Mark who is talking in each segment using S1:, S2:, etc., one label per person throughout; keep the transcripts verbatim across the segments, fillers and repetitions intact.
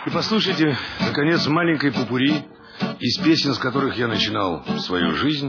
S1: И послушайте, наконец, маленькой попурри из песен, с которых я начинал свою жизнь.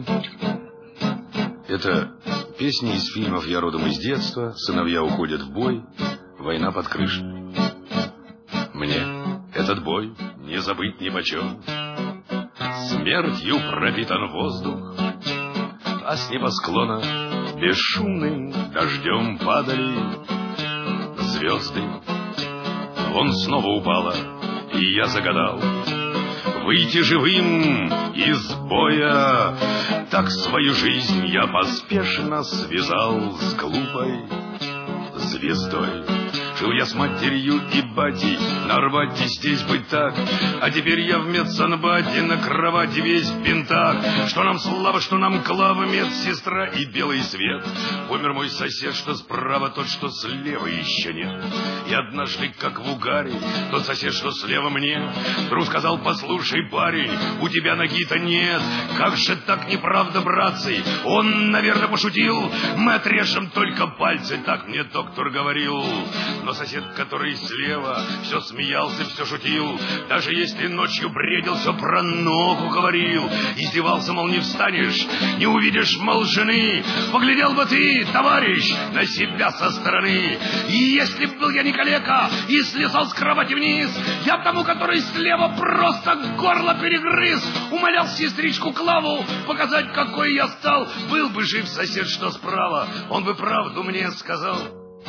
S1: Это песни из фильмов «Я родом из детства», «Сыновья уходят в бой», «Война под крышей». Мне этот бой не забыть нипочем. Смертью пропитан воздух, а с небосклона бесшумным дождем падали звезды. Вон снова упала, и я загадал выйти живым из боя. Так свою жизнь я поспешно связал с глупой звездой. Жил я с матерью и батей, на Арбате здесь быть так. А теперь я в медсанбате, на кровати весь в бинтах. Что нам слава, что нам клава, медсестра и белый свет. Умер мой сосед, что справа, тот, что слева, еще нет. И однажды, как в угаре, тот сосед, что слева мне, вдруг сказал: послушай, парень, у тебя ноги-то нет. Как же так, неправда, братцы? Он, наверное, пошутил. Мы отрежем только пальцы, так мне доктор говорил. Но сосед, который слева, все смеялся, все шутил. Даже если ночью бредил, все про ногу говорил. Издевался, мол, не встанешь, не увидишь, мол, жены. Поглядел бы ты, товарищ, на себя со стороны. И если б был я не калека и слезал с кровати вниз, я б тому, который слева, просто горло перегрыз. Умолял сестричку Клаву показать, какой я стал. Был бы жив сосед, что справа, он бы правду мне сказал.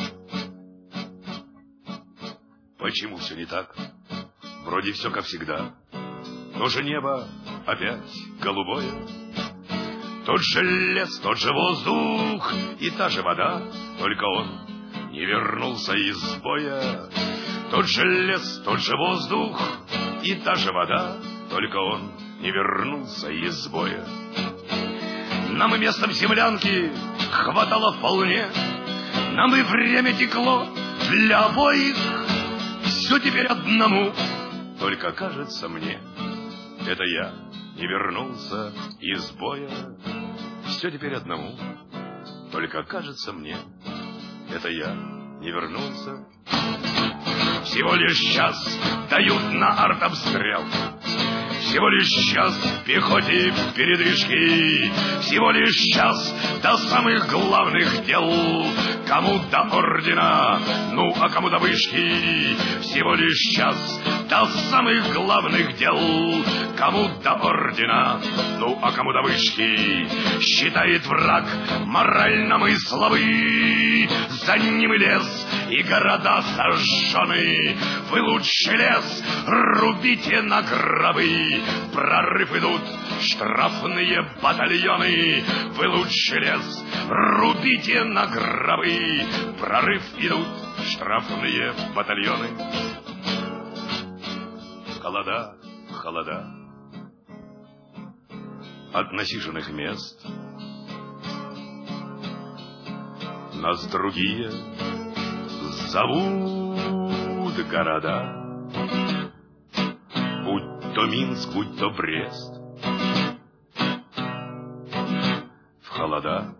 S1: Почему все не так? Вроде все как всегда. То же небо опять голубое, тот же лес, тот же воздух и та же вода, только он не вернулся из боя. Тот же лес, тот же воздух и та же вода, только он не вернулся из боя. Нам и местом землянки хватало вполне, нам и время текло для обоих. Все теперь одному, только кажется мне, это я не вернулся из боя. Все теперь одному, только кажется мне, это я не вернулся. Всего лишь час дают на артобстрел, всего лишь час пехоте передышки, всего лишь час до самых главных дел. Кому до ордена, ну а кому до вышки, всего лишь час до самых главных дел. Кому до ордена, ну а кому до вышки. Считает враг морально мы слабы, за ним и лес, и города сожжены. Вы лучше лес рубите на гробы, прорыв идут штрафные батальоны. Вы лучше лес рубите на гробы, прорыв идут штрафные батальоны. Холода, холода от насиженных мест. Нас другие зовут города, будь то Минск, будь то Брест. В холода,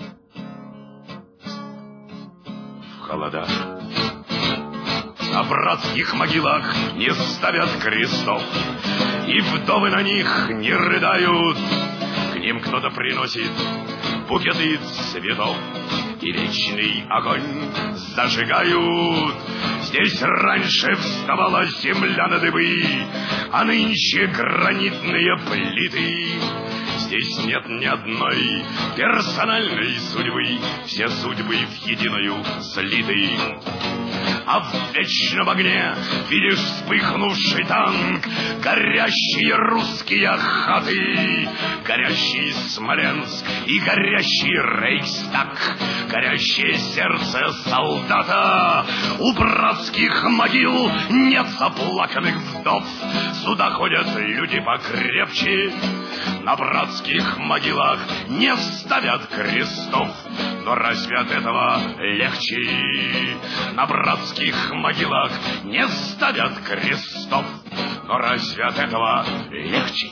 S1: в холода на братских могилах не ставят крестов, и вдовы на них не рыдают. К ним кто-то приносит букеты цветов, и вечный огонь зажигают. Здесь раньше вставала земля на дыбы, а нынче гранитные плиты. Здесь нет ни одной персональной судьбы, все судьбы в единую слиты. А в вечном огне видишь вспыхнувший танк, горящие русские хаты, горящий Смоленск и горящий Рейхстаг, горящее сердце солдата. У братских могил нет заплаканных вдов, сюда ходят люди покрепче. На братских могилах не ставят крестов, но разве от этого легче? На братских могилах не ставят крестов, но разве от этого легче?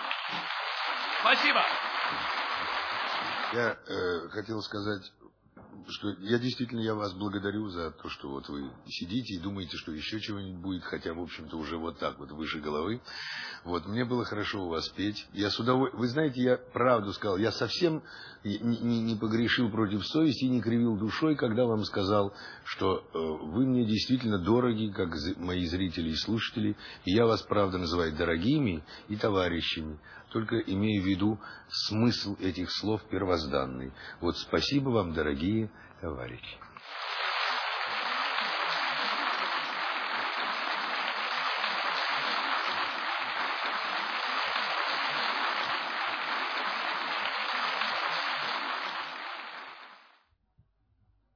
S2: Спасибо.
S1: Я э, хотел сказать что я действительно я вас благодарю за то, что вот вы сидите и думаете, что еще чего-нибудь будет, хотя, в общем-то, уже вот так вот выше головы. Вот, мне было хорошо у вас петь. Я с удовольствием... Вы знаете, я правду сказал, я совсем не, не, не погрешил против совести и не кривил душой, когда вам сказал, что э, вы мне действительно дороги, как мои зрители и слушатели, и я вас, правда, называю дорогими и товарищами, только имею в виду смысл этих слов первозданный. Вот спасибо вам, дорогие товарищи.